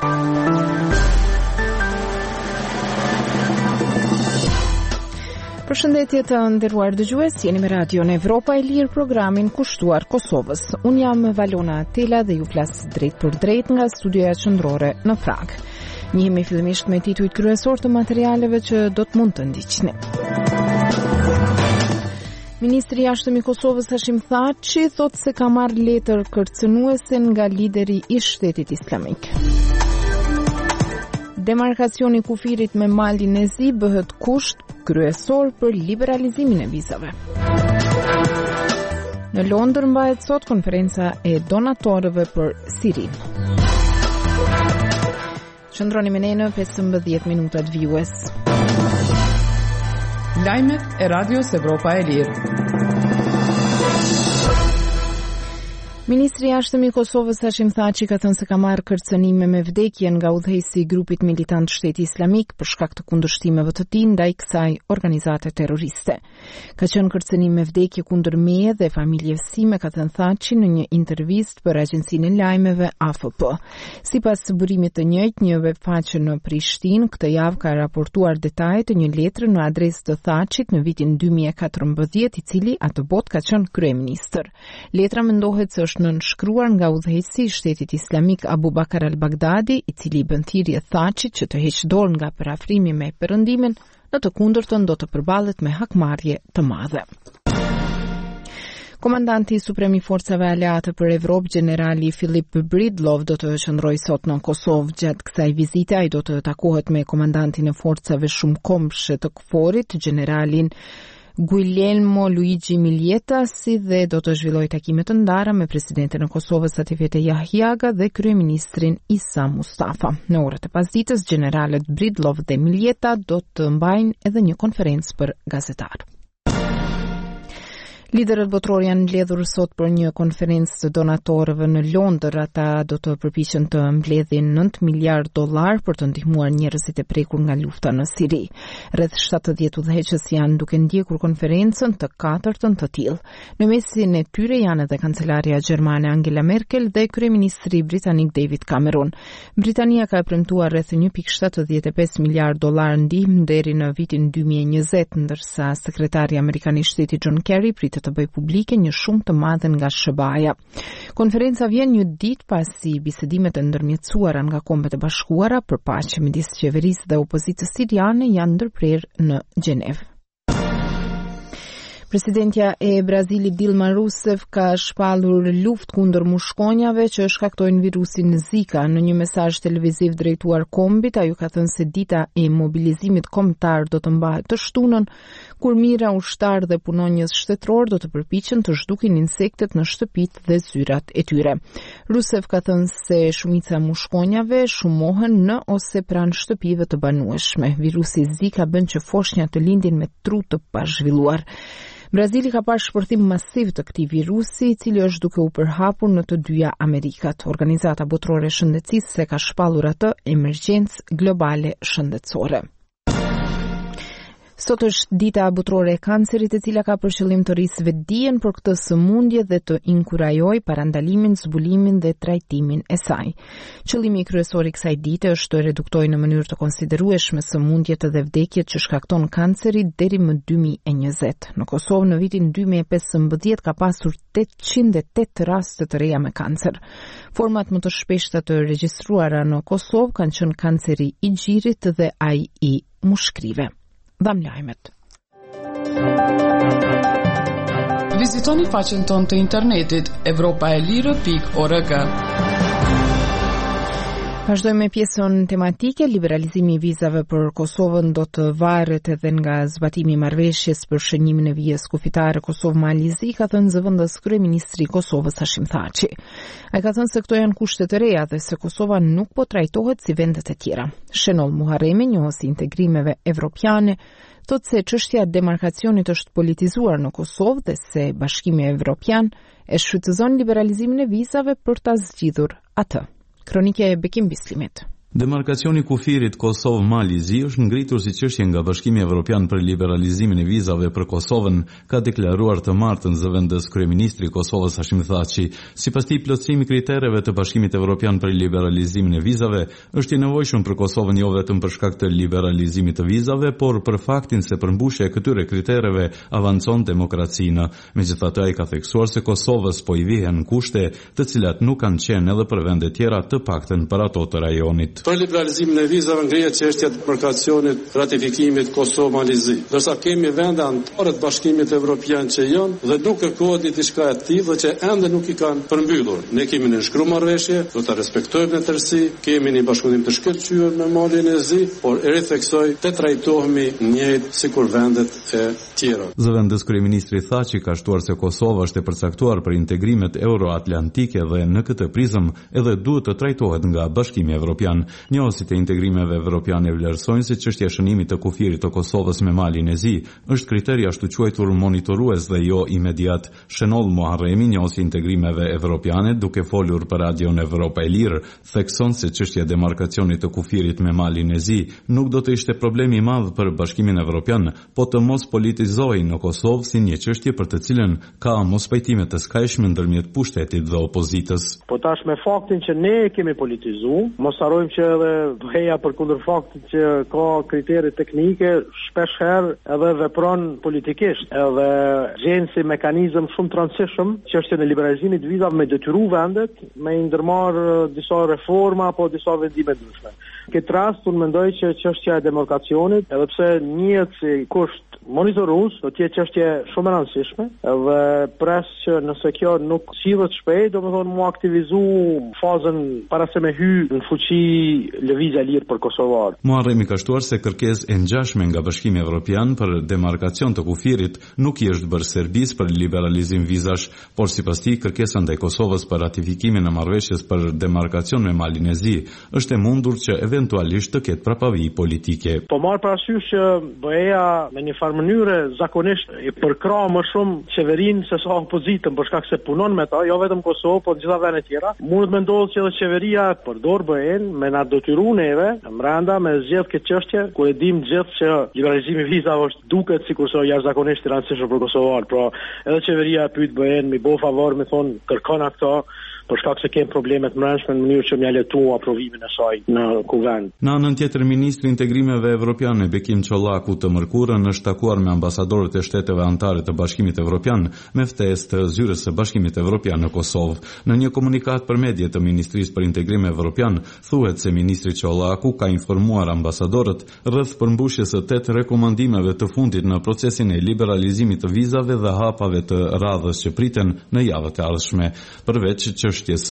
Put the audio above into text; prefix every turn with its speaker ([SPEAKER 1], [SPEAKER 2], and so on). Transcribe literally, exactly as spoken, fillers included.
[SPEAKER 1] Përshëndetje të nderuar dëgjues, jeni me Radion Evropa e Lirë, programin kushtuar Kosovës. Unë jam Valona Tela dhe ju flas drejt për drejt nga studioja qendrore në Prag. Njihemi fillimisht me titujt kryesor të materialeve që do të mund të ndiqni. Ministri i Jashtëm i Kosovës Hashim Thaçi thotë se ka marrë letër kërcënuese nga lideri i Shtetit Islamik. Demarkacioni i kufirit me malin e zi bëhet kusht kryesor për liberalizimin e vizave. Në Londër mbahet sot konferenca e donatorëve për Sirinë. Qëndroni me ne në pesëmbëdhjetë minutat vijues.
[SPEAKER 2] Lajmet e Radios Evropa e Lirë.
[SPEAKER 1] Ministri i Jashtëm i Kosovës Hashim Thaçi ka thënë se ka marrë kërcënime me vdekje nga udhëheqësi i grupit militant Shteti Islamik për shkak të kundërshtimeve të tij ndaj kësaj organizate terroriste. Ka qenë kërcënim me vdekje kundër meje dhe familjeve sime, ka thënë Thaçi në një intervistë për agjencinë e lajmeve A F P. Sipas burimit të njëjtë, një webfaqe në Prishtinë këtë javë ka raportuar detajet të një letre në adresë të Thaçit në vitin dy mijë e katërmbëdhjetë, i cili atë botë ka qenë kryeministër. Letra mendohet se është nënshkruar nga udhëheqësi i Shtetit Islamik Abu Bakar al-Baghdadi, i cili i bën thirrje Thaçit që të heqë dorë nga parafrimi me Perëndimin, në të kundërtën do të përballet me hakmarrje të madhe. Komandanti suprem i forcave aleate për Evropë, generali Filip Bridlov, do të qëndrojë sot në Kosovë. Gjatë kësaj vizite ai do të takohet me komandantin e forcave shumëkombëshe të K F O R-it, generalin Guglielmo Luigi Miljeta, si dhe do të zhvillojë takime të ndara me presidentin e Kosovës Atifete Jahjaga dhe kryeministrin Isa Mustafa. Në orët e pasdites, generalet Bridlov dhe Miljeta do të mbajnë edhe një konferencë për gazetarë. Liderët botror janë mbledhur sot për një konferencë të donatorëve në Londër. Ata do të përpiqen të mbledhin nëntë miliardë dollar për të ndihmuar njerëzit e prekur nga lufta në Siri. Rreth shtatëdhjetë udhëheqës janë duke ndjekur konferencën të katërtën të tillë. Në mesin e tyre janë edhe kancelaria gjermane Angela Merkel dhe kryeministri britanik David Cameron. Britania ka premtuar rreth një pikë shtatëdhjetë e pesë miliardë dollar ndihmë deri në vitin dy mijë e njëzet, ndërsa sekretari amerikan i shtetit John Kerry pritet të bëjë publike një shumë të madhe nga S B A-ja. Konferenca vjen një ditë pasi bisedimet e ndërmjetësuara nga Kombet e Bashkuara për paqe midis qeverisë dhe opozitës siriane janë ndërprerë në Gjenevë. Presidentja e Brazilit Dilma Rousseff ka shpallur luftë kundër mushkonjave që shkaktojnë virusin Zika. Në një mesazh televiziv drejtuar Kombit, ajo ka thënë se dita e mobilizimit kombëtar do të mbahet të shtunën, kur mijëra ushtar dhe punonjës shtetëror do të përpiqen të zhdukin insektet në shtëpitë dhe zyrat e tyre. Rousseff ka thënë se shumica e mushkonjave shumohen në ose pranë shtëpive të banueshme. Virusi Zika bën që foshnjat të lindin me tru të pazhvilluar. Brazili ka parë shpërthim masiv të këtij virusi, i cili është duke u përhapur në të dyja Amerikat. Organizata Botërore e Shëndetësisë se ka shpallur atë emergjencë globale shëndetësore. Sot është dita botërore e kancerit, e cila ka për qëllim të rrisë vetdijen për këtë sëmundje dhe të inkurajojë parandalimin, zbulimin dhe trajtimin e saj. Qëllimi kryesor i kësaj dite është të reduktojë në mënyrë të konsiderueshme sëmundjet dhe vdekjet që shkakton kanceri deri më dy mijë e njëzet. Në Kosovë në vitin dy mijë e pesëmbëdhjetë ka pasur tetëqind e tetë raste të reja me kancer. Format më të shpeshta të regjistruara në Kosovë kanë qenë kanceri i gjirit dhe ai i mushkrive. Dham lajmet.
[SPEAKER 2] Vizitoni faqen tonë të internetit evropa e lirë pikë org.
[SPEAKER 1] Vazhdojmë me pjesën tematike. Liberalizimi i vizave për Kosovën do të varet edhe nga zbatimi i marrëveshjes për shënimin e vijës kufitare Kosovë-Mali Zi, ka thënë zëvendës kryeministri i Kosovës Hashim Thaçi. Ai ka thënë se këto janë kushte të reja dhe se Kosova nuk po trajtohet si vendet e tjera. Shenol Muharremi, njohësi integrimeve evropiane, thotë se çështja e demarkacionit është politizuar në Kosovë dhe se Bashkimi Evropian e shfrytëzon liberalizimin e vizave për ta zgjidhur atë. Kronike e Bekim Bislimit.
[SPEAKER 3] Demarkacioni kufirit Kosovë-Mali-Zi është ngritur si çështje nga Bashkimi Evropian për liberalizimin e vizave për Kosovën, ka deklaruar të martën zëvendës kryeministri i Kosovës Hashim Thaçi. Sipas tij, plotësimi i kritereve të Bashkimit Evropian për liberalizimin e vizave është i nevojshëm për Kosovën jo vetëm për shkak të liberalizimit të vizave, por për faktin se përmbushja e këtyre kritereve avancon demokracinë. Megjithatë, ai ka theksuar se Kosovës po i vihen kushte, të cilat nuk kanë qenë edhe për vende tjera, të paktën për ato të rajonit.
[SPEAKER 4] Për liberalizimin e vizave ngrihet çështja e demarkacionit, ratifikimit Kosovë-Mali-Zi. Dorsa kemi vende anëtare të Bashkimit Evropian që janë dhe nuk kërkohet diçka e tillë që ende nuk i kanë përmbyllur. Ne kemi nënshkruar marrëveshje, do ta respektojmë në tërësi, kemi një bashkëpunim të shkëlqyer me Malin e Zi, por e ritheksoj të trajtohemi njëjtë sikur vendet e tjera.
[SPEAKER 3] Zëvendës kryeministri Thaçi ka shtuar se Kosova është e përcaktuar për integrimet euroatlantike dhe në këtë prizëm edhe duhet të trajtohet nga Bashkimi Evropian. Njohësit e integrimeve evropiane vlerësojnë se çështja e shënimit të kufirit të Kosovës me Malin e Zi është kriteri ashtu quajtur monitorues dhe jo imediat. Shënoll Muharremi, njohësi i integrimeve evropiane, duke folur për radion Evropa e Lirë, thekson se çështja e demarkacionit të kufirit me Malin e Zi nuk do të ishte problem i madh për Bashkimin Evropian, po të mos politizohej në Kosovë si një çështje për të cilën ka mospajtime të skajshme ndërmjet pushtetit dhe opozitës.
[SPEAKER 5] Po tash me faktin që ne kemi politizuar, mos harrojmë që edhe bëheja për kundër faktit që ka kritere teknike, shpesh herë edhe vepron politikisht, edhe gjen si mekanizëm shumë të rëndësishëm çështjen e liberalizimit të vizave me detyru vendet me i ndërmarr disa reforma apo disa vendime të ndryshme. Në këtë rast unë mendoj që çështja e demarkacionit, edhe pse njihet si kusht monitorues, do të jetë çështje shumë e rëndësishme, dhe pres që nëse kjo nuk sillet shpejt, domethënë mu aktivizu fazën para se me hy në fuqi lëvizja e lirë për kosovar.
[SPEAKER 3] Muharremi ka shtuar se kërkesë e ngjashme nga Bashkimi Evropian për demarkacion të kufirit nuk i është bërë Serbisë për liberalizim vizash, por sipas tij kërkesa ndaj Kosovës për ratifikimin e marrëveshjes për demarkacion me Malin e Zi është e mundur që eventualisht të ketë prapavi politike.
[SPEAKER 5] Po marr parasysh që BE-ja me një farë mënyre zakonisht i përkrah më shumë qeverinë se sa opozitën për shkak se punon me ta, jo vetëm Kosovë, por gjitha vende tjera. Mund të mendojë që edhe qeveria përdor BE-n me na detyru neve brenda me zgjedh këtë çështje, ku e dim gjithë që liberalizimi i vizave është duket sikur se jashtëzakonisht i rëndësishëm për kosovar. Pra, edhe qeveria pyet BE-n mi bëu favor, mi thon kërkon ato për shkak se kemë probleme të mbrëmshme në mënyrë që mja letu aprovimin e saj në kuvend.
[SPEAKER 3] Në anën tjetër, ministri i integrimeve evropiane Bekim Çollaku të mërkurën është takuar me ambasadorët e shteteve anëtare të Bashkimit Evropian me ftesë të zyrës së Bashkimit Evropian në Kosovë. Në një komunikat për media të Ministrisë për Integrim Evropian, thuhet se ministri Çollaku ka informuar ambasadorët rreth përmbushjes së tetë rekomandimeve të fundit në procesin e liberalizimit të vizave dhe hapave të radhës që priten në javët e ardhshme. Përveç çështjes